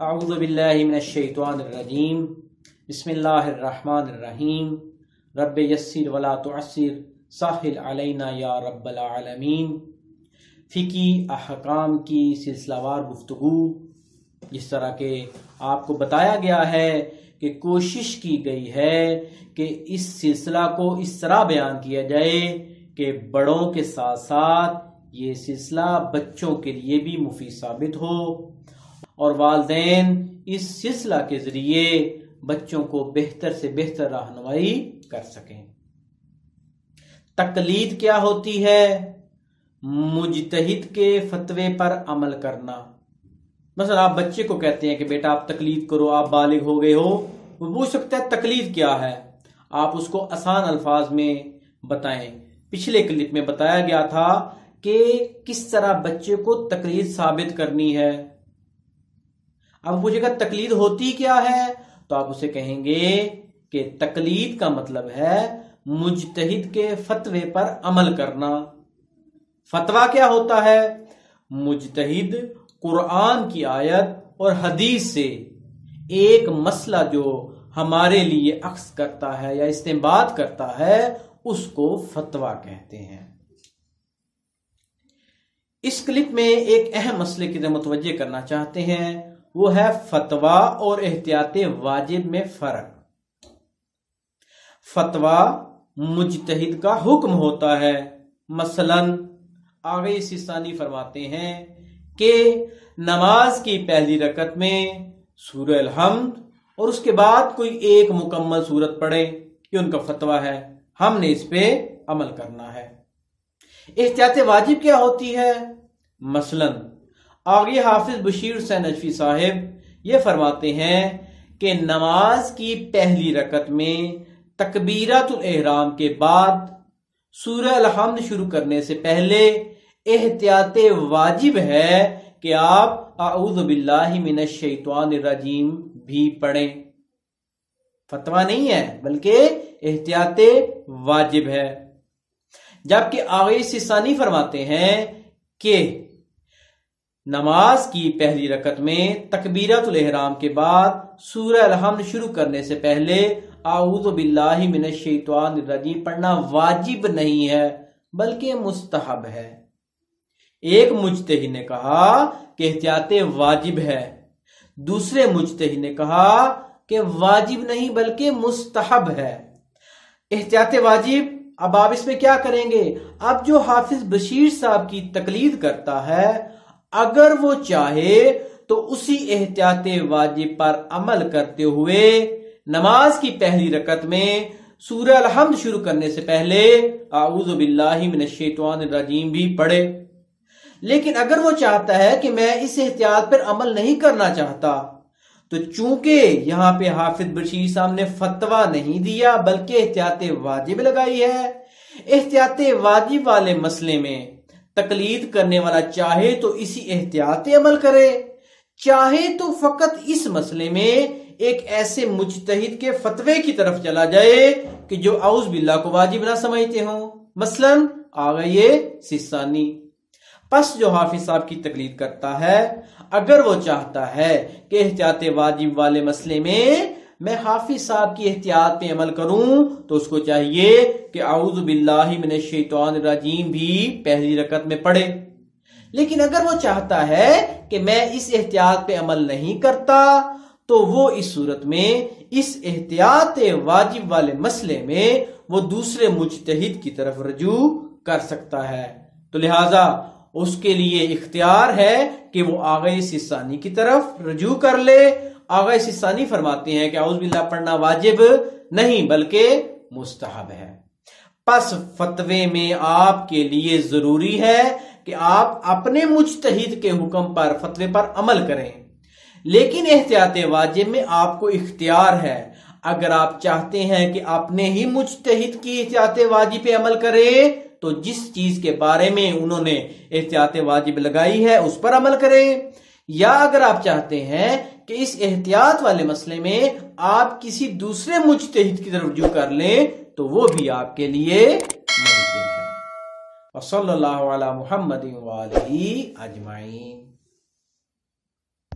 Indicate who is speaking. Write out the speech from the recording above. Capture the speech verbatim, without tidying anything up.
Speaker 1: اعوذ باللہ من الشیطان الرجیم بسم اللہ الرحمن الرحیم رب یسر ولا تعسر سہل علینا یا رب العالمین۔ فقہی احکام کی سلسلہ وار گفتگو، جس طرح کہ آپ کو بتایا گیا ہے کہ کوشش کی گئی ہے کہ اس سلسلہ کو اس طرح بیان کیا جائے کہ بڑوں کے ساتھ ساتھ یہ سلسلہ بچوں کے لیے بھی مفید ثابت ہو اور والدین اس سلسلہ کے ذریعے بچوں کو بہتر سے بہتر رہنمائی کر سکیں۔ تقلید کیا ہوتی ہے؟ مجتہد کے فتوے پر عمل کرنا۔ مثلا آپ بچے کو کہتے ہیں کہ بیٹا آپ تقلید کرو، آپ بالغ ہو گئے ہو، وہ پوچھ سکتا ہے تقلید کیا ہے، آپ اس کو آسان الفاظ میں بتائیں۔ پچھلے کلپ میں بتایا گیا تھا کہ کس طرح بچے کو تقلید ثابت کرنی ہے۔ اب پوچھے گا تقلید ہوتی کیا ہے، تو آپ اسے کہیں گے کہ تقلید کا مطلب ہے مجتہد کے فتوے پر عمل کرنا۔ فتویٰ کیا ہوتا ہے؟ مجتہد قرآن کی آیت اور حدیث سے ایک مسئلہ جو ہمارے لیے اخذ کرتا ہے یا استنباط کرتا ہے اس کو فتویٰ کہتے ہیں۔ اس کلپ میں ایک اہم مسئلے کی طرف متوجہ کرنا چاہتے ہیں، وہ ہے فتویٰ اور احتیاط واجب میں فرق۔ فتویٰ مجتہد کا حکم ہوتا ہے۔ مثلا آگے سیستانی فرماتے ہیں کہ نماز کی پہلی رکعت میں سورہ الحمد اور اس کے بعد کوئی ایک مکمل سورت پڑھے، یہ ان کا فتویٰ ہے، ہم نے اس پہ عمل کرنا ہے۔ احتیاط واجب کیا ہوتی ہے؟ مثلا آگے حافظ بشیر حسین نجفی صاحب یہ فرماتے ہیں کہ نماز کی پہلی رکعت میں تکبیرۃ الاحرام کے بعد سورہ الحمد شروع کرنے سے پہلے احتیاط واجب ہے کہ آپ اعوذ باللہ من الشیطان الرجیم بھی پڑھیں۔ فتویٰ نہیں ہے بلکہ احتیاط واجب ہے۔ جبکہ آگے سیستانی فرماتے ہیں کہ نماز کی پہلی رکعت میں تکبیرۃ الاحرام کے بعد سورہ الحمد شروع کرنے سے پہلے اعوذ باللہ من الشیطان الرجیم پڑھنا واجب نہیں ہے بلکہ مستحب ہے۔ ایک مجتہد نے کہا کہ احتیاط واجب ہے، دوسرے مجتہد نے کہا کہ واجب نہیں بلکہ مستحب ہے۔ احتیاط واجب، اب آپ اس میں کیا کریں گے؟ اب جو حافظ بشیر صاحب کی تقلید کرتا ہے اگر وہ چاہے تو اسی احتیاط واجب پر عمل کرتے ہوئے نماز کی پہلی رکعت میں سورہ الحمد شروع کرنے سے پہلے اعوذ باللہ من الشیطان الرجیم بھی پڑھے۔ لیکن اگر وہ چاہتا ہے کہ میں اس احتیاط پر عمل نہیں کرنا چاہتا، تو چونکہ یہاں پہ حافظ بشیر صاحب نے فتویٰ نہیں دیا بلکہ احتیاط واجب لگائی ہے، احتیاط واجب والے مسئلے میں تقلید کرنے والا چاہے تو اسی احتیاط عمل کرے، چاہے تو فقط اس مسئلے میں ایک ایسے مجتہد کے فتوے کی طرف چلا جائے کہ جو اعوذ باللہ کو واجب نہ سمجھتے ہوں۔ مثلا آگے یہ سیستانی، پس جو حافظ صاحب کی تقلید کرتا ہے اگر وہ چاہتا ہے کہ احتیاط واجب والے مسئلے میں میں حافظ صاحب کی احتیاط پہ عمل کروں تو اس کو چاہیے کہ اعوذ باللہ من الشیطان الرجیم بھی پہلی رکعت میں پڑھے۔ لیکن اگر وہ چاہتا ہے کہ میں اس احتیاط پہ عمل نہیں کرتا تو وہ اس صورت میں اس احتیاط واجب والے مسئلے میں وہ دوسرے مجتہد کی طرف رجوع کر سکتا ہے، تو لہٰذا اس کے لیے اختیار ہے کہ وہ آغا سیستانی کی طرف رجوع کر لے۔ آغا سیستانی فرماتے ہیں کہ اعوذ باللہ پڑھنا واجب نہیں بلکہ مستحب ہے۔ پس فتوے میں آپ کے لیے ضروری ہے کہ آپ اپنے مجتہد کے حکم پر فتوے پر عمل کریں، لیکن احتیاط واجب میں آپ کو اختیار ہے۔ اگر آپ چاہتے ہیں کہ اپنے ہی مجتہد کی احتیاط واجب پہ عمل کریں تو جس چیز کے بارے میں انہوں نے احتیاط واجب لگائی ہے اس پر عمل کریں، یا اگر آپ چاہتے ہیں کہ اس احتیاط والے مسئلے میں آپ کسی دوسرے مجتہد کی طرف رجوع کر لیں تو وہ بھی آپ کے لیے ممکن ہے۔ وصلی اللہ علی محمد وآلہ اجمعین۔